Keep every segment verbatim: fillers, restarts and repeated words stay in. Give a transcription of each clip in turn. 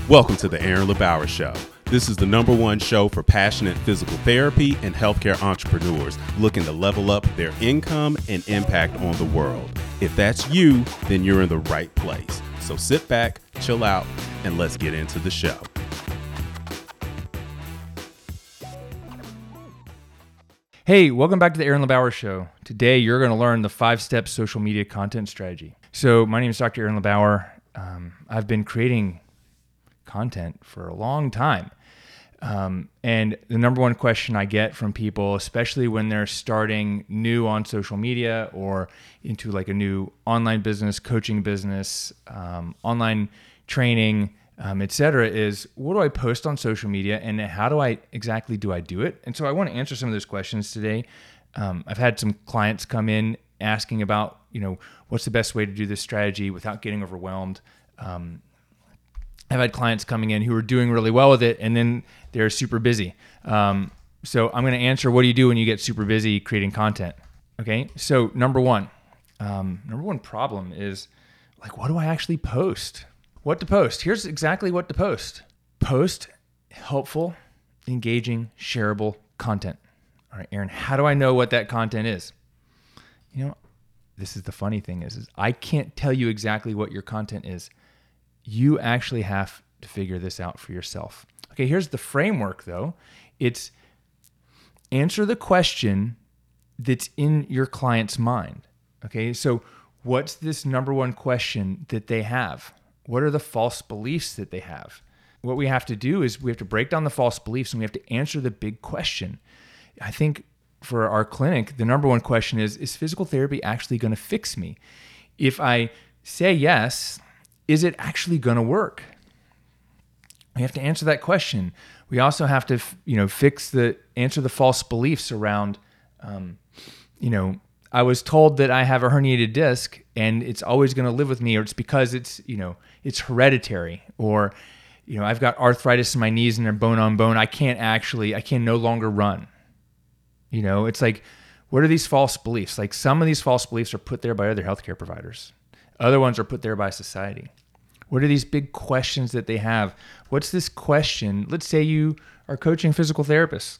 Welcome to the Aaron LeBauer Show. This is the number one show for passionate physical therapy and healthcare entrepreneurs looking to level up their income and impact on the world. If that's you, then you're in the right place. So sit back, chill out, and let's get into the show. Hey, welcome back to the Aaron LeBauer Show. Today, you're going to learn the five-step social media content strategy. So my name is Doctor Aaron LeBauer. Um, I've been creating content for a long time. Um, and the number one question I get from people, especially when they're starting new on social media or into like a new online business, coaching business, um, online training, um, et cetera, is what do I post on social media and how do I exactly do I do it? And so I want to answer some of those questions today. Um, I've had some clients come in asking about, you know, what's the best way to do this strategy without getting overwhelmed. Um, I've had clients coming in who are doing really well with it, and then they're super busy. Um, so I'm going to answer, what do you do when you get super busy creating content? Okay. So number one, um, number one problem is like, what do I actually post? What to post? Here's exactly what to post. Post helpful, engaging, shareable content. All right, Aaron, how do I know what that content is? You know, this is the funny thing is, is I can't tell you exactly what your content is. You actually have to figure this out for yourself. Okay, here's the framework though. It's answer the question that's in your client's mind. Okay, so what's this number one question that they have? What are the false beliefs that they have? What we have to do is we have to break down the false beliefs and we have to answer the big question. I think for our clinic, the number one question is, is physical therapy actually going to fix me? If I say yes, is it actually going to work? We have to answer that question. We also have to, you know, fix the, answer the false beliefs around, um, you know, I was told that I have a herniated disc and it's always going to live with me, or it's because it's, you know, it's hereditary, or, you know, I've got arthritis in my knees and they're bone on bone. I can't actually, I can no longer run. You know, it's like, what are these false beliefs? Like some of these false beliefs are put there by other healthcare providers. Other ones are put there by society. What are these big questions that they have? What's this question? Let's say you are coaching physical therapists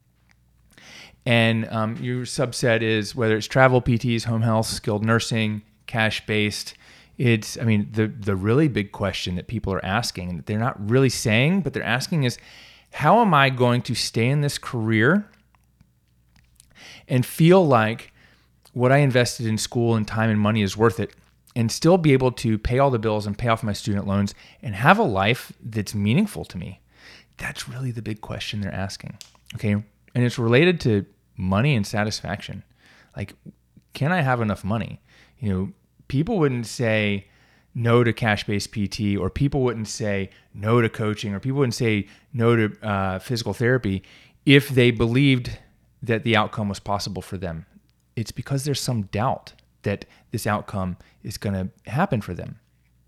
and um, your subset is whether it's travel P Ts, home health, skilled nursing, cash-based. It's, I mean, the, the really big question that people are asking and that they're not really saying, but they're asking is, how am I going to stay in this career and feel like what I invested in school and time and money is worth it, and still be able to pay all the bills and pay off my student loans and have a life that's meaningful to me? That's really the big question they're asking. Okay. And it's related to money and satisfaction. Like, can I have enough money? You know, people wouldn't say no to cash-based P T, or people wouldn't say no to coaching, or people wouldn't say no to uh, physical therapy if they believed that the outcome was possible for them. It's because there's some doubt that this outcome is going to happen for them.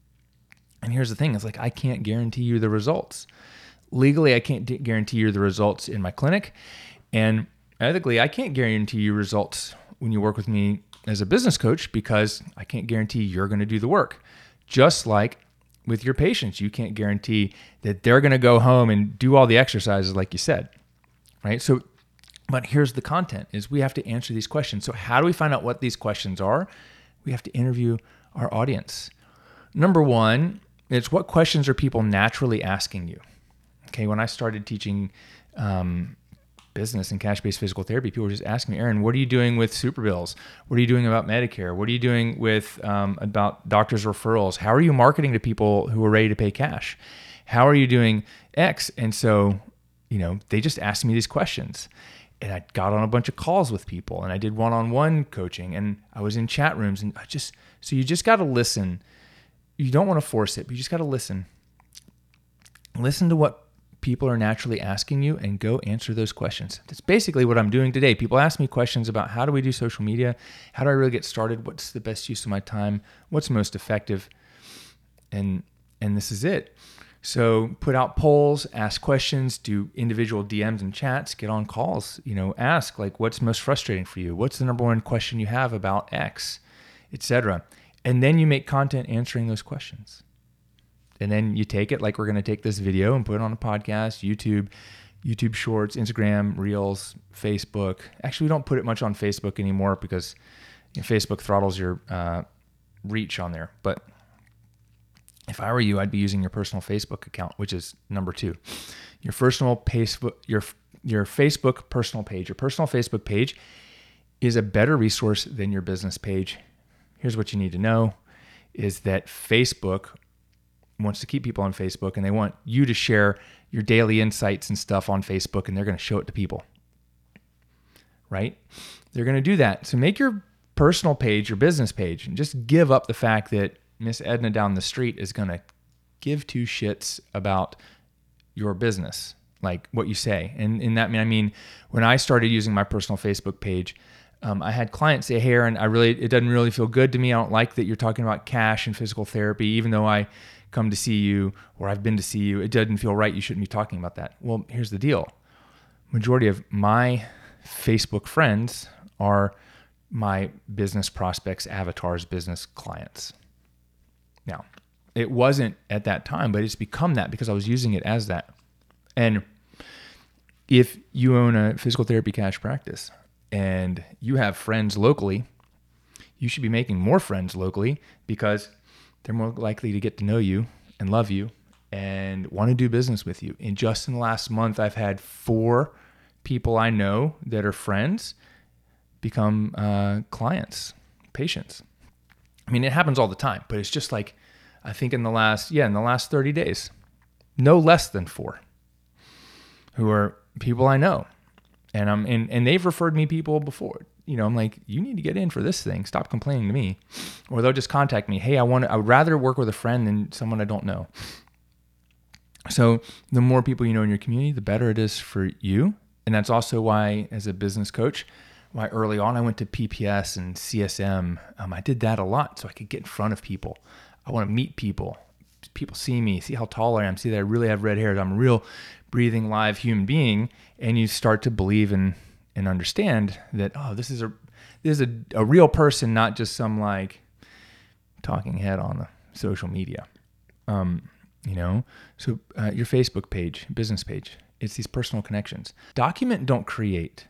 And here's the thing, it's like, I can't guarantee you the results. Legally, I can't d- guarantee you the results in my clinic. And ethically, I can't guarantee you results when you work with me as a business coach, because I can't guarantee you're going to do the work. Just like with your patients, you can't guarantee that they're going to go home and do all the exercises like you said, right? So, but here's the content, is we have to answer these questions. So how do we find out what these questions are? We have to interview our audience. Number one, it's what questions are people naturally asking you? Okay, when I started teaching um, business and cash-based physical therapy, people were just asking me, Aaron, what are you doing with super bills? What are you doing about Medicare? What are you doing with um, about doctors' referrals? How are you marketing to people who are ready to pay cash? How are you doing X? And so, you know, they just asked me these questions. And I got on a bunch of calls with people, and I did one-on-one coaching, and I was in chat rooms, and I just, so you just got to listen. You don't want to force it, but you just got to listen. Listen to what people are naturally asking you and go answer those questions. That's basically what I'm doing today. People ask me questions about, how do we do social media? How do I really get started? What's the best use of my time? What's most effective? And, and this is it. So put out polls, ask questions, do individual D Ms and chats, get on calls, you know, ask like, what's most frustrating for you? What's the number one question you have about X, et cetera. And then you make content answering those questions. And then you take it like we're going to take this video and put it on a podcast, YouTube, YouTube Shorts, Instagram, Reels, Facebook. Actually, we don't put it much on Facebook anymore because you know, Facebook throttles your uh, reach on there. But if I were you, I'd be using your personal Facebook account, which is number two. Your personal Facebook, your your Facebook personal page. Your personal Facebook page is a better resource than your business page. Here's what you need to know is that Facebook wants to keep people on Facebook, and they want you to share your daily insights and stuff on Facebook, and they're going to show it to people, right? They're going to do that. So make your personal page your business page, and just give up the fact that Miss Edna down the street is going to give two shits about your business, like what you say. And in that, I mean, when I started using my personal Facebook page, Um, I had clients say, "Hey, Aaron, I really, it doesn't really feel good to me. I don't like that you're talking about cash and physical therapy, even though I come to see you or I've been to see you. It doesn't feel right. You shouldn't be talking about that." Well, here's the deal. Majority of my Facebook friends are my business prospects, avatars, business clients. Now, it wasn't at that time, but it's become that because I was using it as that. And if you own a physical therapy cash practice, and you have friends locally, you should be making more friends locally because they're more likely to get to know you and love you and want to do business with you. And just in the last month, I've had four people I know that are friends become uh, clients, patients. I mean, it happens all the time, but it's just like, I think in the last, yeah, in the last thirty days, no less than four who are people I know. And I'm and, and they've referred me people before. You know, I'm like, you need to get in for this thing. Stop complaining to me. Or they'll just contact me. Hey, I want to, I would rather work with a friend than someone I don't know. So the more people you know in your community, the better it is for you. And that's also why, as a business coach, why early on I went to P P S and C S M. Um, I did that a lot so I could get in front of people. I want to meet people. People see me, see how tall I am, see that I really have red hair. I'm a real breathing, live human being. And you start to believe and and understand that, oh, this is a this is a, a real person, not just some like talking head on the social media. Um, you know, so uh, your Facebook page, business page, it's these personal connections. Document, don't create.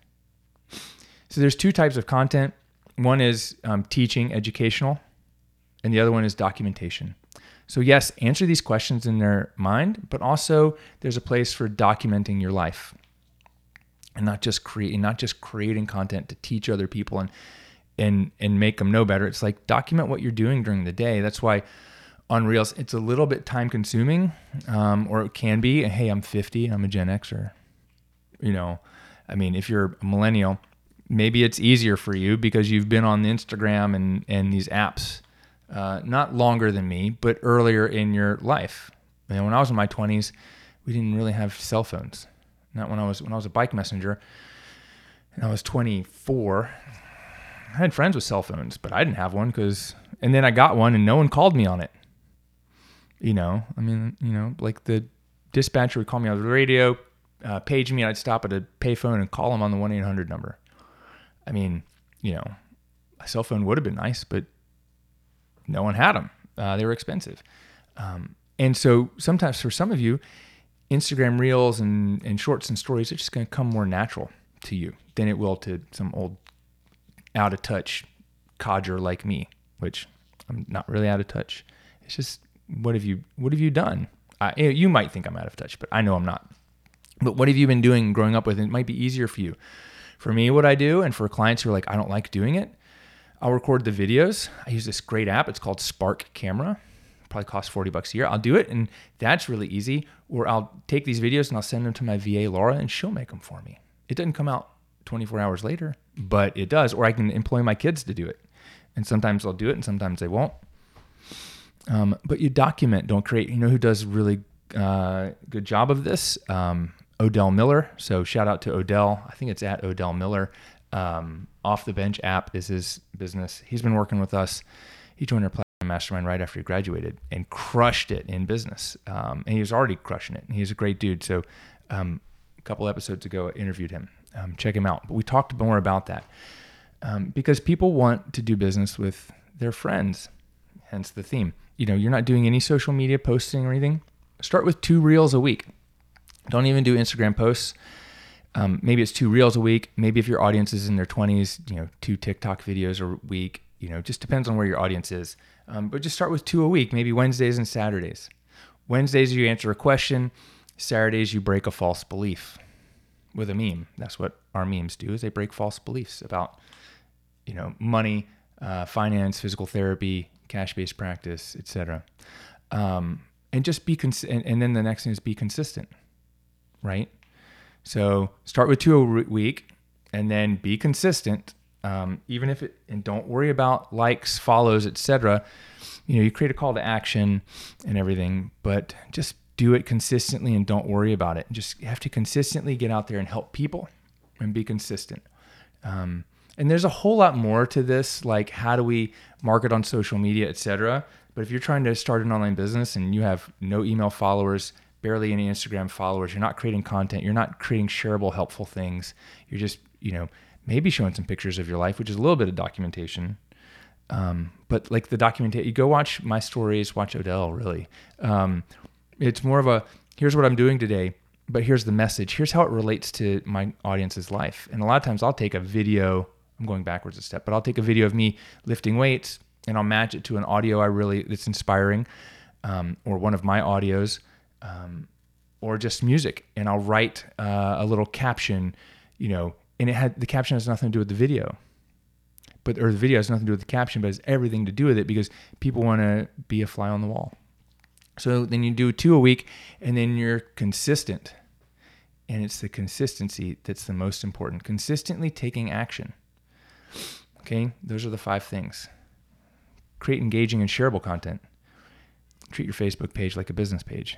So there's two types of content. One is um, teaching, educational, and the other one is documentation. So yes, answer these questions in their mind, but also there's a place for documenting your life and not just creating, not just creating content to teach other people and and and make them know better. It's like document what you're doing during the day. That's why on Reels, it's a little bit time consuming, um, or it can be. Hey, I'm fifty, I'm a Gen Xer. You know, I mean, if you're a millennial, maybe it's easier for you because you've been on the Instagram and, and these apps, uh, not longer than me, but earlier in your life. And when I was in my twenties, we didn't really have cell phones. Not when I was when I was a bike messenger, and I was twenty-four. I had friends with cell phones, but I didn't have one because. And then I got one, and no one called me on it. You know, I mean, you know, like the dispatcher would call me on the radio, uh, page me, and I'd stop at a payphone and call them on the one eight hundred number. I mean, you know, a cell phone would have been nice, but no one had them. Uh, they were expensive. Um, and so sometimes for some of you, Instagram Reels and, and shorts and stories are just going to come more natural to you than it will to some old out of touch codger like me, which I'm not really out of touch. It's just, what have you, what have you done? I, you might think I'm out of touch, but I know I'm not. But what have you been doing growing up with? It might be easier for you. For me, what I do, and for clients who are like, I don't like doing it, I'll record the videos. I use this great app. It's called Spark Camera. Probably costs forty bucks a year. I'll do it, and that's really easy. Or I'll take these videos and I'll send them to my V A, Laura, and she'll make them for me. It doesn't come out twenty-four hours later, but it does. Or I can employ my kids to do it. And sometimes they'll do it and sometimes they won't. Um, but you document, don't create. You know who does a really uh, good job of this? Um, Odell Miller. So shout out to Odell. I think it's at Odell Miller. Um, Off the Bench app is his business. He's been working with us. He joined our Platinum Mastermind right after he graduated and crushed it in business. Um, and he was already crushing it. He's a great dude. So um, a couple episodes ago, I interviewed him. Um, check him out. But we talked more about that um, because people want to do business with their friends. hence the theme. You know, you're not doing any social media posting or anything. Start with two reels a week. Don't even do Instagram posts. Um, maybe it's two reels a week. Maybe if your audience is in their twenties, you know, two TikTok videos a week. You know, just depends on where your audience is. Um, but just start with two a week, maybe Wednesdays and Saturdays. Wednesdays, you answer a question. Saturdays, you break a false belief with a meme. That's what our memes do, is they break false beliefs about, you know, money, uh, finance, physical therapy, cash-based practice, et cetera. Um, and just be, cons- and, and then the next thing is be consistent, right? So start with two a week and then be consistent. Um, even if it, and don't worry about likes, follows, et cetera. You know, you create a call to action and everything, but just do it consistently and don't worry about it. Just have to consistently get out there and help people and be consistent. Um, and there's a whole lot more to this, like how do we market on social media, et cetera. But if you're trying to start an online business and you have no email followers, barely any Instagram followers, you're not creating content, you're not creating shareable, helpful things. You're just, you know, maybe showing some pictures of your life, which is a little bit of documentation. Um, but like the documentation, you go watch my stories, watch Odell, really. Um, it's more of a, here's what I'm doing today, but here's the message. Here's how it relates to my audience's life. And a lot of times I'll take a video, I'm going backwards a step, but I'll take a video of me lifting weights and I'll match it to an audio I really, that's inspiring, um, or one of my audios, um, or just music. And I'll write uh, a little caption, you know, and it had, the caption has nothing to do with the video, but, or the video has nothing to do with the caption, but it's everything to do with it because people want to be a fly on the wall. So then you do two a week and then you're consistent. And it's the consistency that's the most important. Consistently taking action. Okay, those are the five things. Create engaging and shareable content. Treat your Facebook page like a business page.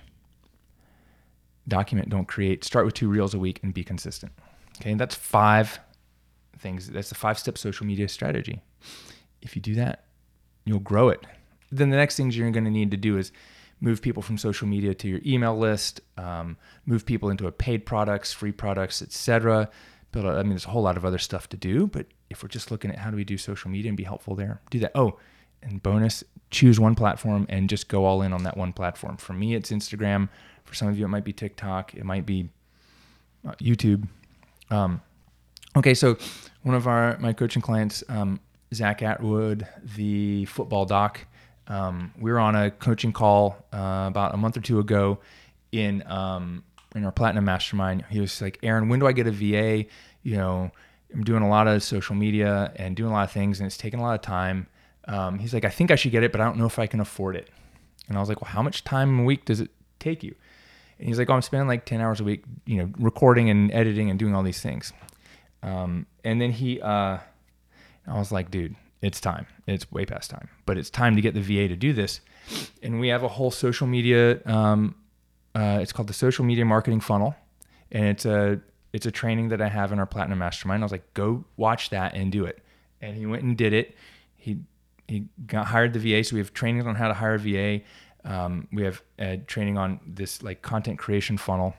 Document, don't create. Start with two reels a week and be consistent. Okay, that's five things. That's the five-step social media strategy. If you do that, you'll grow it. Then the next things you're going to need to do is move people from social media to your email list, um, move people into a paid products, free products, et cetera. Build a, I mean, there's a whole lot of other stuff to do, but if we're just looking at how do we do social media and be helpful there, do that. Oh, and bonus, choose one platform and just go all in on that one platform. For me, it's Instagram. For some of you, it might be TikTok. It might be uh, YouTube. Um, okay, so one of our my coaching clients, um, Zach Atwood, the football doc, um, we were on a coaching call uh, about a month or two ago in um, in our Platinum Mastermind. He was like, Aaron, when do I get a V A? You know, I'm doing a lot of social media and doing a lot of things, and it's taking a lot of time. Um, he's like, I think I should get it, but I don't know if I can afford it. And I was like, well, how much time a week does it take you? And he's like, oh, I'm spending like ten hours a week, you know, recording and editing and doing all these things. Um, and then he, uh, I was like, dude, it's time. It's way past time, but it's time to get the V A to do this. And we have a whole social media, um, uh, it's called the Social Media Marketing Funnel. And it's a, it's a training that I have in our Platinum Mastermind. I was like, go watch that and do it. And he went and did it. He, he got hired the V A. So we have training on how to hire a V A. Um, we have uh, training on this like content creation funnel.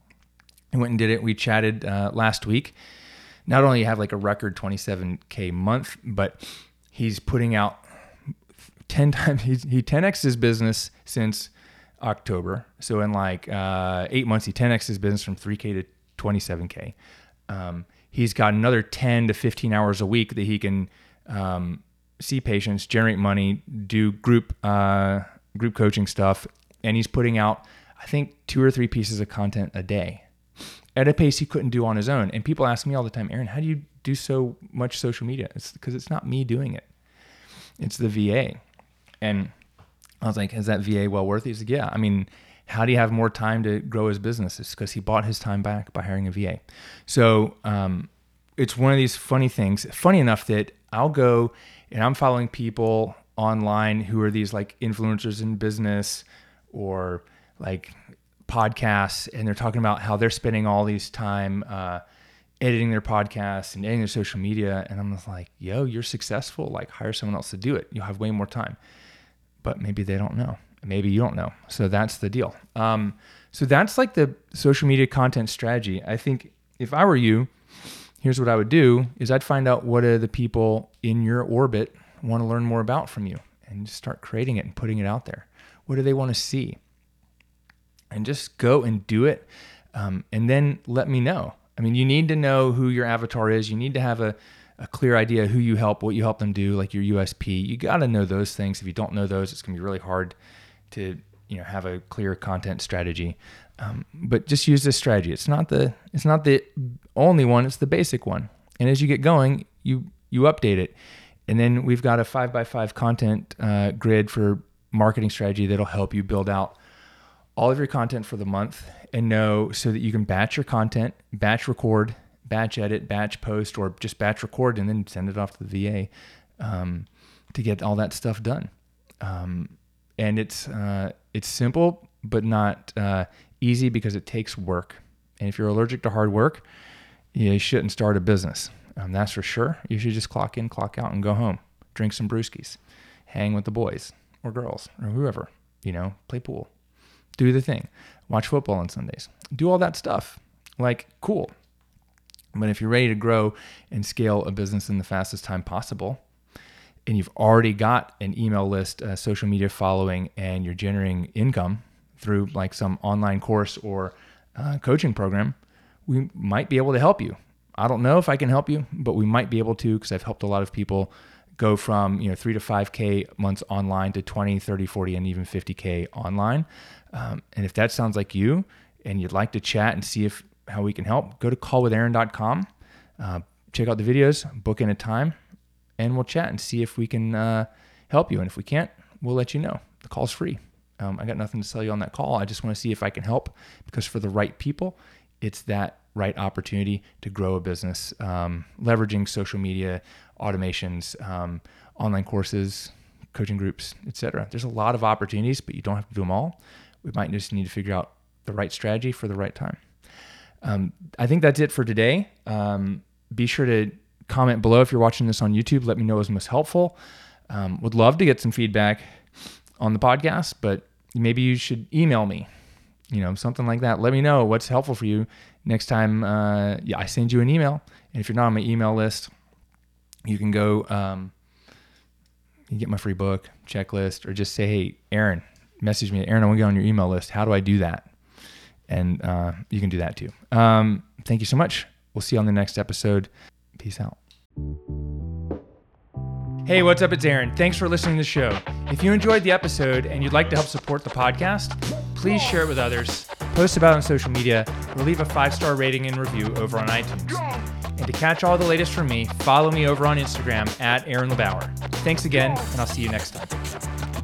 I went and did it. We chatted uh, last week. Not only have like a record twenty-seven K month, but he's putting out ten times. He's, he ten X'd his business since October. So in like uh, eight months, he ten X'd his business from three K to twenty-seven K. Um, he's got another ten to fifteen hours a week that he can um, see patients, generate money, do group uh, group coaching stuff, and he's putting out, I think, two or three pieces of content a day at a pace he couldn't do on his own. And people ask me all the time, Aaron, how do you do so much social media? It's because it's not me doing it. It's the V A. And I was like, is that V A well worth it? He's like, yeah. I mean, how do you have more time to grow his business? It's because he bought his time back by hiring a V A. So um, it's one of these funny things. Funny enough that I'll go and I'm following people online who are these like influencers in business or like podcasts, and they're talking about how they're spending all these time uh, editing their podcasts and editing their social media. And I'm just like, yo, you're successful. Like, hire someone else to do it. You'll have way more time. But maybe they don't know. Maybe you don't know. So that's the deal. Um, so that's like the social media content strategy. I think if I were you, here's what I would do is I'd find out what are the people in your orbit want to learn more about from you. and just start creating it and putting it out there. What do they want to see? And just go and do it. Um, and then let me know. I mean, you need to know who your avatar is. You need to have a, a clear idea who you help, what you help them do, like your U S P. You got to know those things. If you don't know those, it's going to be really hard to, you know, have a clear content strategy. Um, but just use this strategy. It's not the it's not the only one. It's the basic one. And as you get going, you you update it. And then we've got a five by five content uh, grid for marketing strategy that'll help you build out all of your content for the month and know so that you can batch your content, batch record, batch edit, batch post, or just batch record and then send it off to the V A um, to get all that stuff done. Um, and it's uh, it's simple, but not uh, easy because it takes work. And if you're allergic to hard work, you shouldn't start a business. Um, that's for sure. You should just clock in, clock out, and go home. Drink some brewskis, hang with the boys or girls or whoever, you know, play pool, do the thing, watch football on Sundays, do all that stuff. Like, cool. But if you're ready to grow and scale a business in the fastest time possible, and you've already got an email list, a social media following, and you're generating income through like some online course or uh, coaching program, we might be able to help you. I don't know if I can help you, but we might be able to, because I've helped a lot of people go from, you know, three to five K months online to twenty, thirty, forty, and even fifty K online. Um, and if that sounds like you and you'd like to chat and see if how we can help, go to call with aaron dot com, uh, check out the videos, book in a time, and we'll chat and see if we can uh, help you. And if we can't, we'll let you know. The call's free. Um, I got nothing to sell you on that call. I just want to see if I can help, because for the right people, it's that right opportunity to grow a business, um, leveraging social media, automations, um, online courses, coaching groups, et cetera. There's a lot of opportunities, but you don't have to do them all. We might just need to figure out the right strategy for the right time. Um, I think that's it for today. Um, be sure to comment below if you're watching this on YouTube. Let me know what was most helpful. Um, would love to get some feedback on the podcast, but maybe you should email me, you know, something like that. Let me know what's helpful for you next time. Uh, yeah, I send you an email. And if you're not on my email list, you can go, um, you can get my free book, checklist, or just say, hey, Aaron, message me. Aaron, I want to get on your email list. How do I do that? And uh, you can do that too. Um, thank you so much. We'll see you on the next episode. Peace out. Hey, what's up? It's Aaron. Thanks for listening to the show. If you enjoyed the episode and you'd like to help support the podcast, please share it with others, post about it on social media, or leave a five-star rating and review over on iTunes. And to catch all the latest from me, follow me over on Instagram at Aaron LeBauer. Thanks again, and I'll see you next time.